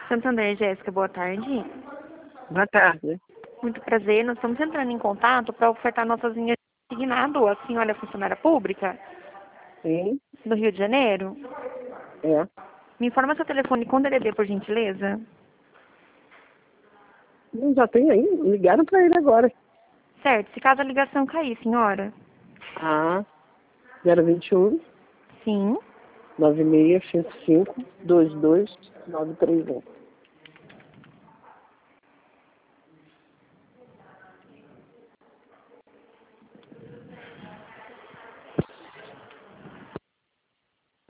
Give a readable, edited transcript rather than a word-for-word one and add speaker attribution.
Speaker 1: Santander, Jéssica, boa tarde.
Speaker 2: Boa tarde.
Speaker 1: Muito prazer. Nós estamos entrando em contato para ofertar nossas linhas de assignado. A senhora é funcionária pública
Speaker 2: Sim,
Speaker 1: do Rio de Janeiro?
Speaker 2: é.
Speaker 1: Me informa seu telefone com DDD, por gentileza.
Speaker 2: Não, já tem aí. Ligaram para ele agora.
Speaker 1: Certo. Se caso a ligação cair, senhora.
Speaker 2: Ah, 021
Speaker 1: Sim.
Speaker 2: 9655 22931.